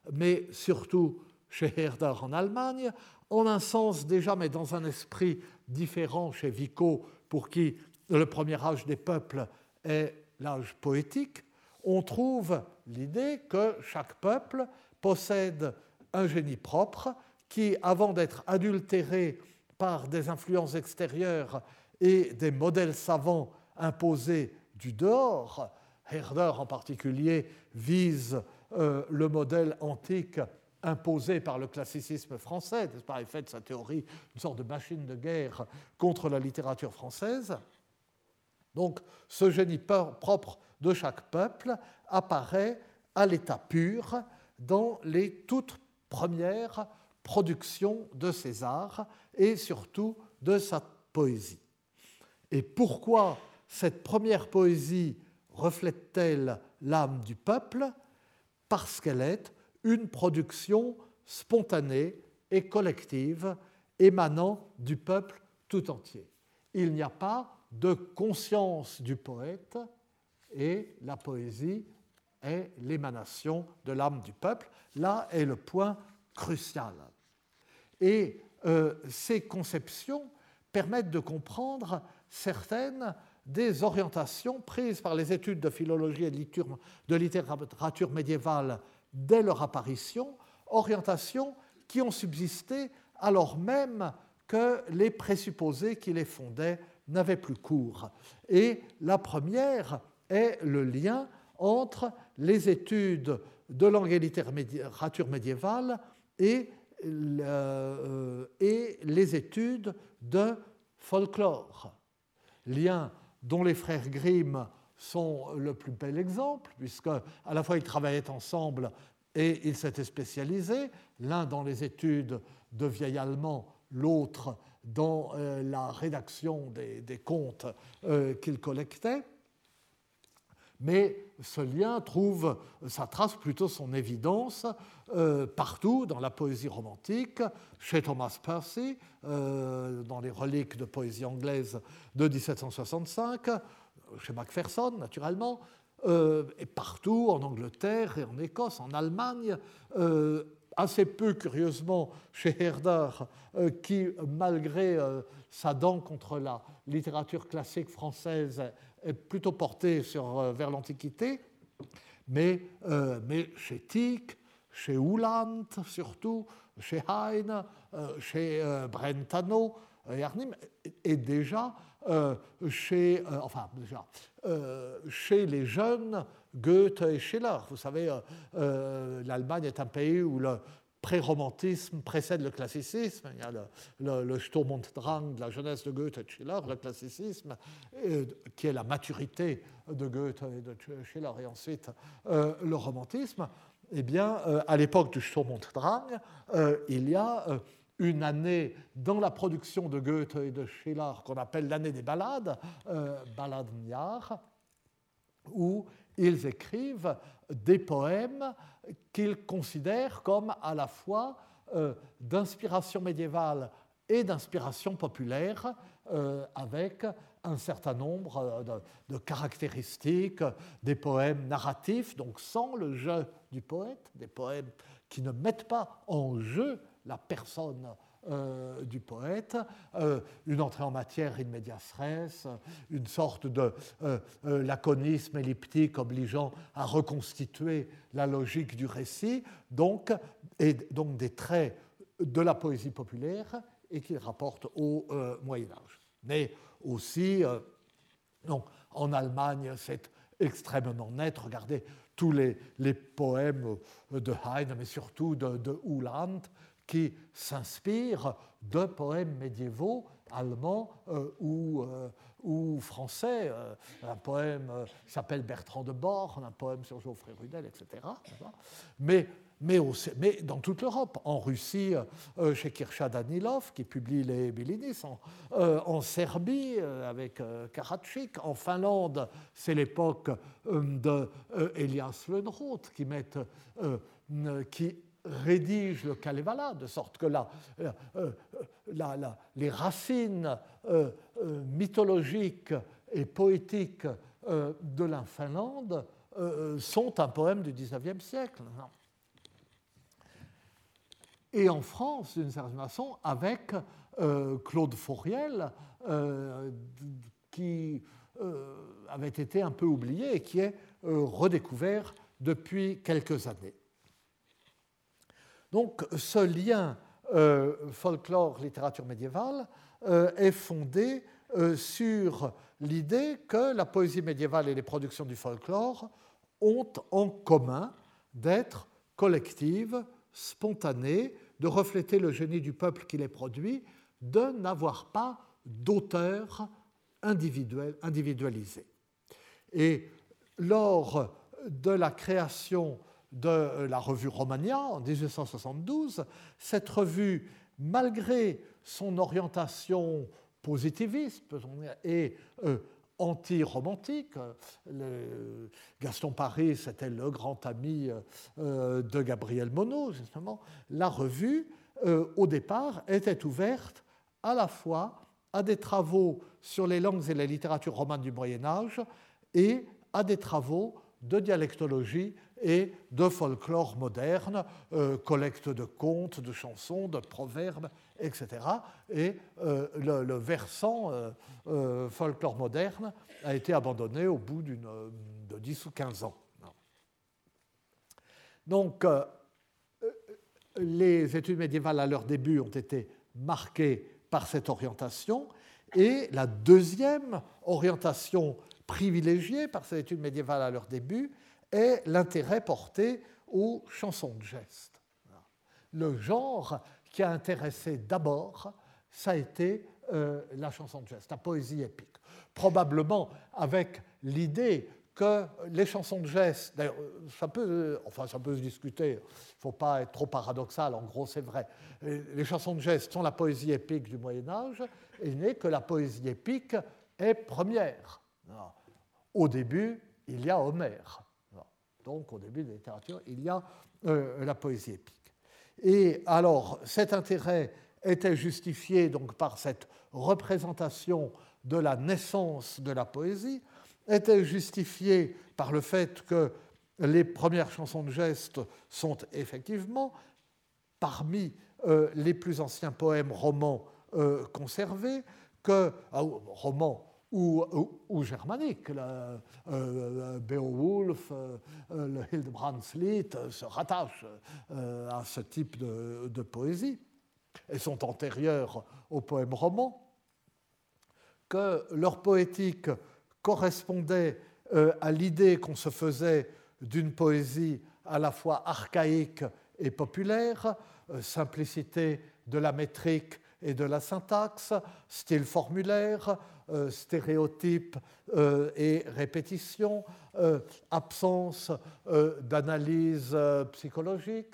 mais surtout chez Herder en Allemagne, en un sens déjà, mais dans un esprit différent chez Vico, pour qui le premier âge des peuples est l'âge poétique, on trouve l'idée que chaque peuple possède un génie propre qui, avant d'être adultéré par des influences extérieures et des modèles savants imposés du dehors, Herder en particulier vise le modèle antique imposé par le classicisme français, n'est-ce pas, et fait de sa théorie une sorte de machine de guerre contre la littérature française. Donc, ce génie propre de chaque peuple apparaît à l'état pur dans les toutes premières productions de César et surtout de sa poésie. Et pourquoi cette première poésie reflète-t-elle l'âme du peuple? Parce qu'elle est une production spontanée et collective émanant du peuple tout entier. Il n'y a pas de conscience du poète et la poésie est l'émanation de l'âme du peuple. Là est le point crucial. Et ces conceptions permettent de comprendre certaines des orientations prises par les études de philologie et de littérature médiévale dès leur apparition, orientations qui ont subsisté alors même que les présupposés qui les fondaient n'avaient plus cours. Et la première est le lien entre les études de langue et littérature médiévale et les études de folklore. Lien dont les frères Grimm sont le plus bel exemple, puisque à la fois ils travaillaient ensemble et ils s'étaient spécialisés, l'un dans les études de vieil allemand, l'autre dans la rédaction des contes qu'ils collectaient. Mais ce lien trouve sa trace, plutôt son évidence, partout dans la poésie romantique, chez Thomas Percy, dans les reliques de poésie anglaise de 1765, chez Macpherson, naturellement, et partout en Angleterre et en Écosse, en Allemagne, assez peu curieusement chez Herder, qui, malgré sa dent contre la littérature classique française, est plutôt porté vers l'Antiquité, mais chez Tieck, chez Uhland surtout, chez Heine, chez Brentano et Arnim, et déjà chez les jeunes Goethe et Schiller. Vous savez, l'Allemagne est un pays où le pré-romantisme précède le classicisme. Il y a le Sturm und Drang de la jeunesse de Goethe et de Schiller, le classicisme, qui est la maturité de Goethe et de Schiller, et ensuite le romantisme. Eh bien, à l'époque du Sturm und Drang, il y a une année dans la production de Goethe et de Schiller qu'on appelle l'année des ballades, Balladenjahr, où ils écrivent des poèmes qu'ils considèrent comme à la fois d'inspiration médiévale et d'inspiration populaire, avec un certain nombre de caractéristiques, des poèmes narratifs, donc sans le jeu du poète, des poèmes qui ne mettent pas en jeu la personne du poète, une entrée en matière in medias res, une sorte de laconisme elliptique obligeant à reconstituer la logique du récit, et donc des traits de la poésie populaire et qu'il rapporte au Moyen-Âge. Mais aussi, donc, en Allemagne, c'est extrêmement net. Regardez tous les poèmes de Heine, mais surtout de Uhland, qui s'inspirent de poèmes médiévaux allemands ou français. Un poème qui s'appelle Bertrand de Born, un poème sur Geoffrey Rudel, etc. Mais dans toute l'Europe, en Russie, chez Kircha Danilov, qui publie les Bilinis, en Serbie, avec Karadzic, en Finlande, c'est l'époque de Elias Lönnrot, qui rédige le Kalevala, de sorte que les racines mythologiques et poétiques de la Finlande sont un poème du XIXe siècle. et en France, d'une certaine façon, avec Claude Fauriel, qui avait été un peu oublié et qui est redécouvert depuis quelques années. Donc ce lien folklore-littérature médiévale est fondé sur l'idée que la poésie médiévale et les productions du folklore ont en commun d'être collectives, spontanées, de refléter le génie du peuple qui les produit, de n'avoir pas d'auteur individualisé. Et lors de la création de la revue Romania en 1872, cette revue, malgré son orientation positiviste et anti-romantique, Gaston Paris était le grand ami de Gabriel Monod, justement, la revue, au départ, était ouverte à la fois à des travaux sur les langues et les littératures romanes du Moyen-Âge et à des travaux de dialectologie et de folklore moderne, collecte de contes, de chansons, de proverbes, etc. Et le versant folklore moderne a été abandonné au bout de 10 ou 15 ans. Donc, les études médiévales à leur début ont été marquées par cette orientation, et la deuxième orientation privilégiée par ces études médiévales à leur début est l'intérêt porté aux chansons de geste. Le genre qui a intéressé d'abord, ça a été la chanson de geste, la poésie épique. Probablement avec l'idée que les chansons de geste, d'ailleurs, ça peut se discuter, il ne faut pas être trop paradoxal, en gros c'est vrai, les chansons de geste sont la poésie épique du Moyen-Âge, et il n'est que la poésie épique est première. Au début, il y a Homère. Donc, au début de la littérature, il y a la poésie épique. Et alors, cet intérêt était justifié donc, par cette représentation de la naissance de la poésie, était justifié par le fait que les premières chansons de geste sont effectivement parmi les plus anciens poèmes romans conservés, romans ou germaniques. Beowulf, le Hildebrandslied se rattachent à ce type de poésie et sont antérieurs aux poèmes romans, que leur poétique correspondait à l'idée qu'on se faisait d'une poésie à la fois archaïque et populaire, simplicité de la métrique et de la syntaxe, style formulaire, stéréotypes et répétition, absence d'analyse psychologique,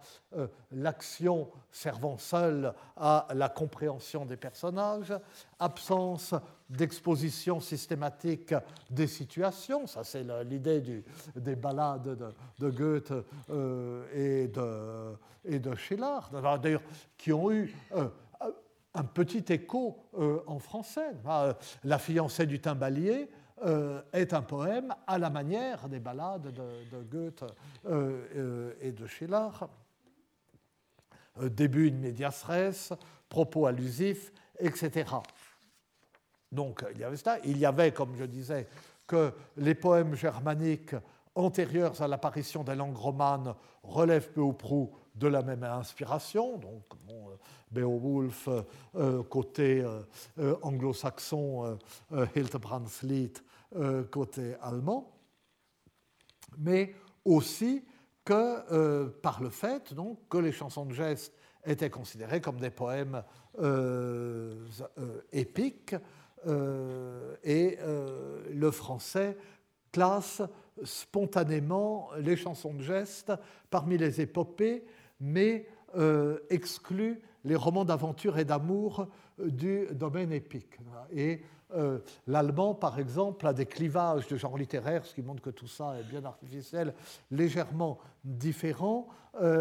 l'action servant seule à la compréhension des personnages, absence d'exposition systématique des situations, ça c'est l'idée des ballades de Goethe et de Schiller, d'ailleurs qui ont eu un petit écho en français. La fiancée du timbalier est un poème à la manière des ballades de Goethe et de Schiller. Début in medias res, propos allusifs, etc. Donc il y avait ça. Il y avait, comme je disais, que les poèmes germaniques antérieurs à l'apparition des langues romanes relèvent peu ou prou de la même inspiration. Donc, Beowulf, côté anglo-saxon, Hildebrandslied, côté allemand. Mais aussi que par le fait donc, que les chansons de geste étaient considérées comme des poèmes épiques, et le français classe spontanément les chansons de geste parmi les épopées, mais exclut les romans d'aventure et d'amour du domaine épique. Et l'allemand, par exemple, a des clivages de genre littéraire, ce qui montre que tout ça est bien artificiel, légèrement différents.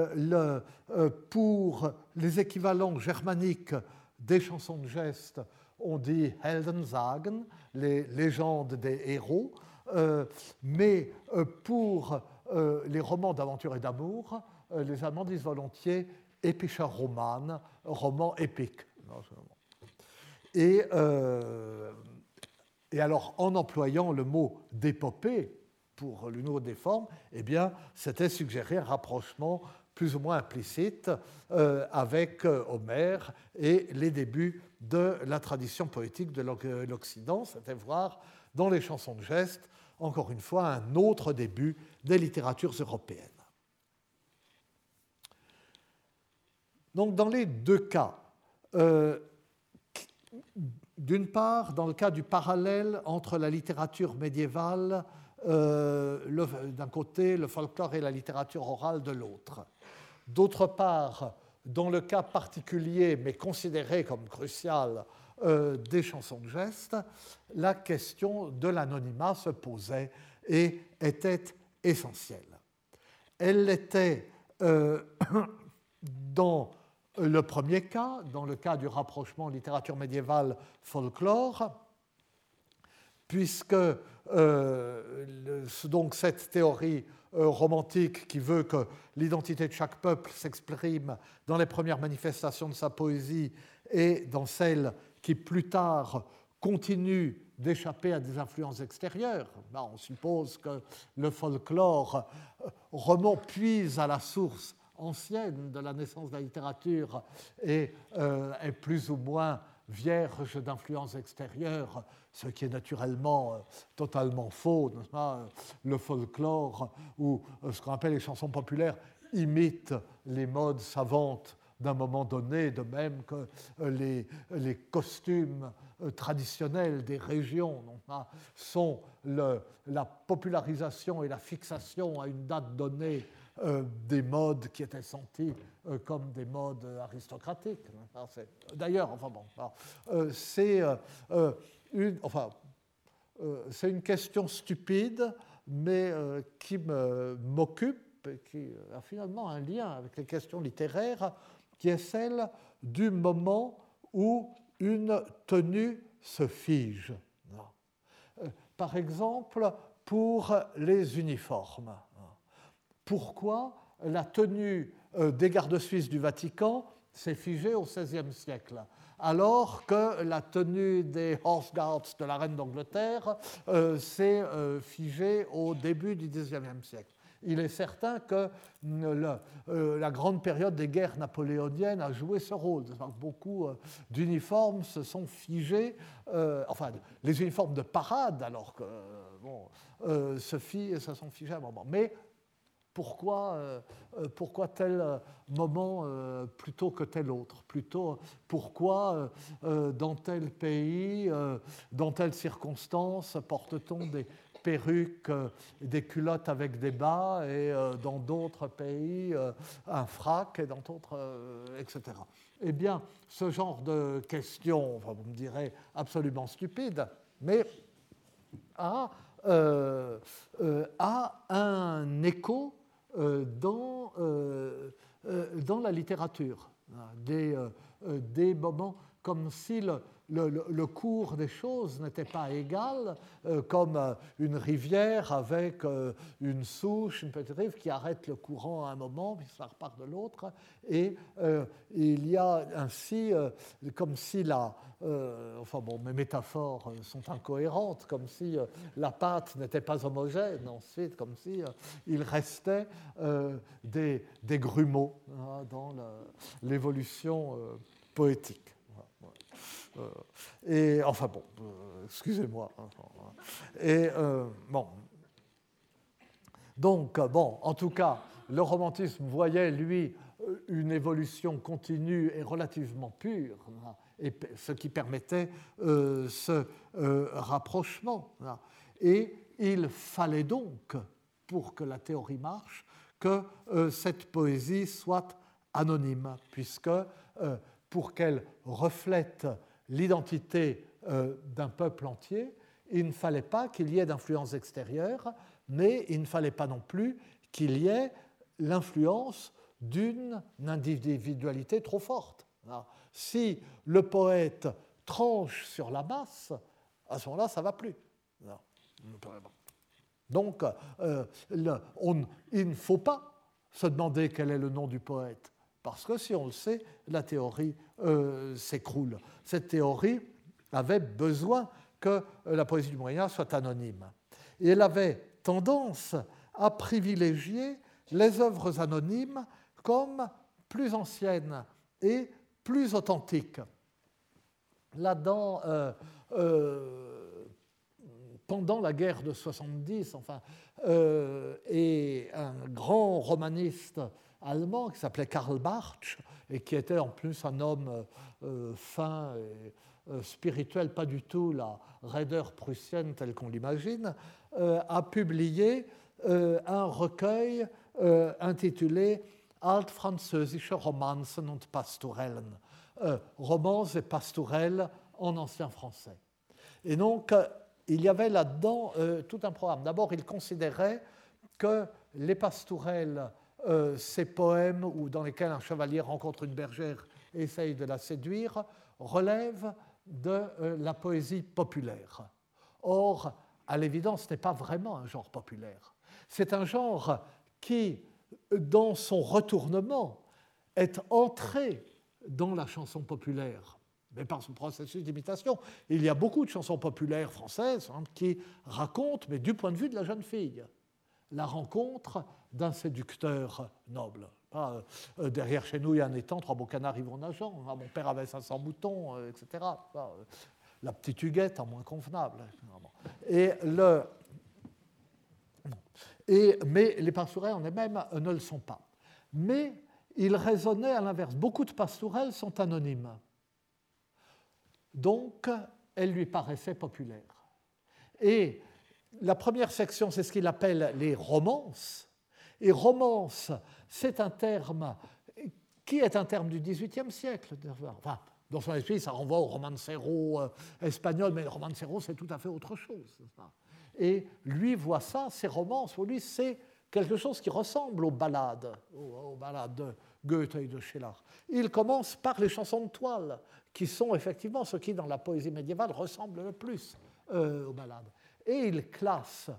Pour les équivalents germaniques des chansons de geste, on dit Heldensagen, les légendes des héros, mais pour les romans d'aventure et d'amour, les Allemands disent volontiers Epischer Roman, roman épique. Et alors, en employant le mot d'épopée pour l'une des formes, eh bien, c'était suggérer un rapprochement plus ou moins implicite avec Homère et les débuts de la tradition poétique de l'Occident, c'était voir dans les chansons de geste, encore une fois, un autre début des littératures européennes. Donc, dans les deux cas, d'une part, dans le cas du parallèle entre la littérature médiévale d'un côté, le folklore et la littérature orale de l'autre. D'autre part, dans le cas particulier, mais considéré comme crucial, des chansons de geste, la question de l'anonymat se posait et était essentielle. Elle l'était dans le premier cas, dans le cas du rapprochement littérature médiévale-folklore, puisque donc cette théorie romantique qui veut que l'identité de chaque peuple s'exprime dans les premières manifestations de sa poésie et dans celles qui plus tard continuent d'échapper à des influences extérieures. Là, on suppose que le folklore puise à la source ancienne de la naissance de la littérature et est plus ou moins vierge d'influences extérieures, ce qui est naturellement totalement faux. Le folklore, ou ce qu'on appelle les chansons populaires, imitent les modes savantes d'un moment donné, de même que les costumes traditionnels des régions sont la popularisation et la fixation à une date donnée des modes qui étaient sentis comme des modes aristocratiques. D'ailleurs, c'est une question stupide, mais qui m'occupe et qui a finalement un lien avec les questions littéraires, qui est celle du moment où une tenue se fige. Par exemple, pour les uniformes. Pourquoi la tenue des gardes suisses du Vatican s'est figée au XVIe siècle, alors que la tenue des Horse Guards de la reine d'Angleterre s'est figée au début du XIXe siècle. Il est certain que la grande période des guerres napoléoniennes a joué ce rôle. Beaucoup d'uniformes se sont figés, les uniformes de parade, alors que se sont figés à un moment. Mais pourquoi tel moment plutôt que tel autre? Pourquoi dans tel pays, dans telle circonstance, porte-t-on des perruques, des culottes avec des bas, et dans d'autres pays, un frac, et dans d'autres, etc. Eh bien, ce genre de questions, vous me direz, absolument stupides, mais a un écho dans la littérature, des moments comme si le cours des choses n'était pas égal, comme une rivière avec une souche, une petite rive qui arrête le courant à un moment, puis ça repart de l'autre, et il y a ainsi, comme si mes métaphores sont incohérentes, comme si la pâte n'était pas homogène, ensuite, comme si il restait des grumeaux dans l'évolution poétique. Et excusez-moi. Et donc, en tout cas, le romantisme voyait, lui, une évolution continue et relativement pure, et ce qui permettait ce rapprochement. Et il fallait donc, pour que la théorie marche, que cette poésie soit anonyme, puisque pour qu'elle reflète l'identité d'un peuple entier, il ne fallait pas qu'il y ait d'influence extérieure, mais il ne fallait pas non plus qu'il y ait l'influence d'une individualité trop forte. Si le poète tranche sur la masse, à ce moment-là, ça ne va plus. Donc, il ne faut pas se demander quel est le nom du poète, parce que si on le sait, la théorie s'écroule. Cette théorie avait besoin que la poésie du Moyen Âge soit anonyme. Et elle avait tendance à privilégier les œuvres anonymes comme plus anciennes et plus authentiques. Là-dedans, pendant la guerre de 70, et un grand romaniste allemand qui s'appelait Karl Barth et qui était en plus un homme fin et spirituel, pas du tout la raideur prussienne telle qu'on l'imagine, a publié un recueil intitulé Altfranzösische Romanzen und Pastorellen, romances et pastorelles en ancien français. Et donc, il y avait là-dedans tout un programme. D'abord, il considérait que les pastourelles, ces poèmes où, dans lesquels un chevalier rencontre une bergère et essaye de la séduire, relèvent de la poésie populaire. Or, à l'évidence, ce n'est pas vraiment un genre populaire. C'est un genre qui, dans son retournement, est entré dans la chanson populaire, mais par son processus d'imitation. Il y a beaucoup de chansons populaires françaises qui racontent, mais du point de vue de la jeune fille, la rencontre d'un séducteur noble. Derrière chez nous, il y a un étang, 3 beaux canards y vont nageant. Mon père avait 500 moutons, etc. La petite Huguette, en moins convenable. Mais les pastourelles en elles-mêmes ne le sont pas. Mais il raisonnait à l'inverse. Beaucoup de pastourelles sont anonymes. Donc, elles lui paraissaient populaires. Et la première section, c'est ce qu'il appelle les romances. Et romance, c'est un terme qui est un terme du XVIIIe siècle. Enfin, dans son esprit, ça renvoie au romancero espagnol, mais le romancero, c'est tout à fait autre chose. Et lui voit ça, ces romances, pour lui, c'est quelque chose qui ressemble aux ballades de Goethe et de Schiller. Il commence par les chansons de toile, qui sont effectivement ce qui, dans la poésie médiévale, ressemble le plus aux ballades. Et il classe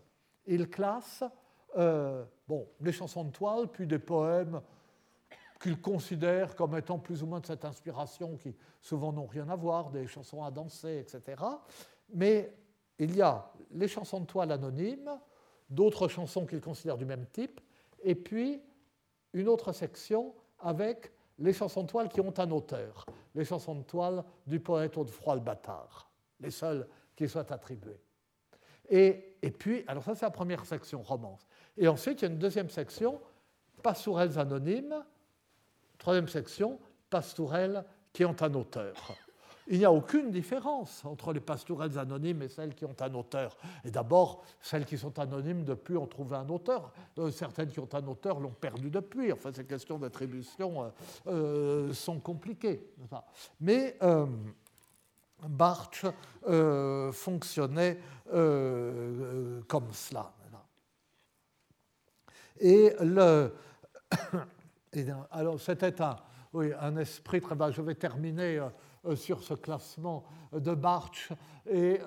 les chansons de toile, puis des poèmes qu'il considère comme étant plus ou moins de cette inspiration, qui souvent n'ont rien à voir, des chansons à danser, etc. Mais il y a les chansons de toile anonymes, d'autres chansons qu'il considère du même type, et puis une autre section avec les chansons de toile qui ont un auteur, les chansons de toile du poète Godefroy-le-Bâtard, les seules qui soient attribuées. Et puis, alors ça c'est la première section, romance. Et ensuite, il y a une deuxième section, pastourelles anonymes, troisième section, pastourelles qui ont un auteur. Il n'y a aucune différence entre les pastourelles anonymes et celles qui ont un auteur. Et d'abord, celles qui sont anonymes, depuis, ont trouvé un auteur. Certaines qui ont un auteur l'ont perdu depuis. Enfin, ces questions d'attribution sont compliquées. Mais Barth fonctionnait comme cela. Et alors, c'était un esprit très bas. Je vais terminer sur ce classement de Barth, et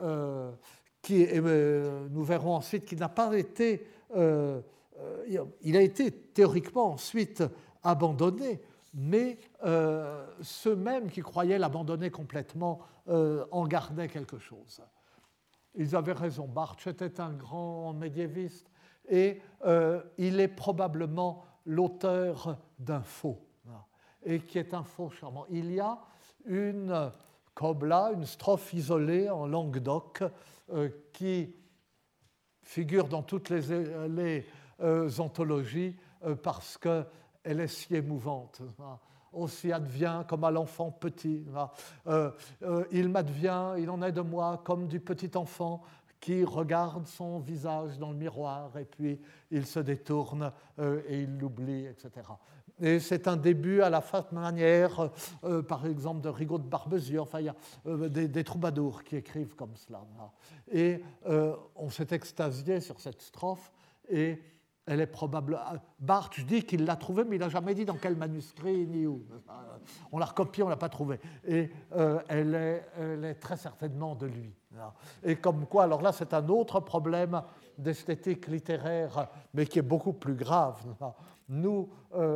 nous verrons ensuite qu'il n'a pas été. Il a été théoriquement ensuite abandonné, mais ceux-mêmes qui croyaient l'abandonner complètement en gardaient quelque chose. Ils avaient raison. Barth était un grand médiéviste et il est probablement l'auteur d'un faux, et qui est un faux charmant. Il y a une cobla, une strophe isolée en languedoc qui figure dans toutes les anthologies parce qu'elle est si émouvante. Aussi advient comme à l'enfant petit. Il m'advient, il en est de moi comme du petit enfant qui regarde son visage dans le miroir et puis il se détourne et il l'oublie, etc. Et c'est un début à la fat manière, par exemple, de Rigaud de Barbezieux. Enfin, il y a des troubadours qui écrivent comme cela. Et on s'est extasié sur cette strophe et elle est probable. Barth dit qu'il l'a trouvée, mais il n'a jamais dit dans quel manuscrit ni où. On l'a recopiée, on ne l'a pas trouvée. Et elle est très certainement de lui. Et comme quoi, alors là, c'est un autre problème d'esthétique littéraire, mais qui est beaucoup plus grave. Nous,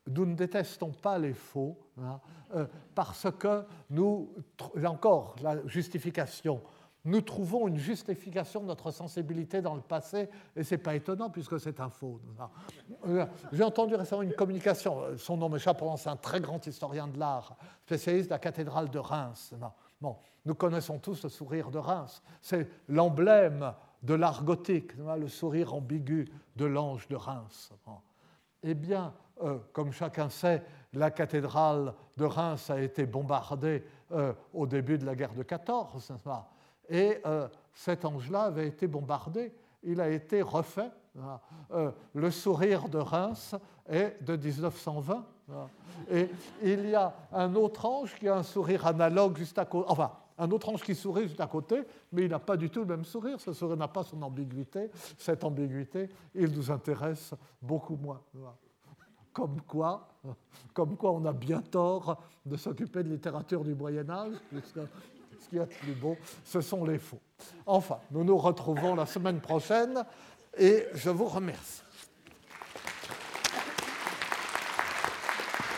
nous ne détestons pas les faux, hein, parce que nous, là encore, la justification, nous trouvons une justification de notre sensibilité dans le passé, et ce n'est pas étonnant puisque c'est un faux. J'ai entendu récemment une communication, son nom m'échappe, c'est un très grand historien de l'art, spécialiste de la cathédrale de Reims. Bon, nous connaissons tous le sourire de Reims, c'est l'emblème de l'art gothique, le sourire ambigu de l'ange de Reims. Eh bien, comme chacun sait, la cathédrale de Reims a été bombardée au début de la guerre de 14, n'est-ce pas ? Et cet ange-là avait été bombardé, il a été refait. Le sourire de Reims est de 1920. Et il y a un autre ange qui a un sourire analogue juste à côté, enfin, un autre ange qui sourit juste à côté, mais il n'a pas du tout le même sourire. Ce sourire n'a pas son ambiguïté. Cette ambiguïté, il nous intéresse beaucoup moins. Comme quoi on a bien tort de s'occuper de littérature du Moyen-Âge, puisque ce qu'il y a de plus beau, ce sont les faux. Enfin, nous nous retrouvons la semaine prochaine et je vous remercie.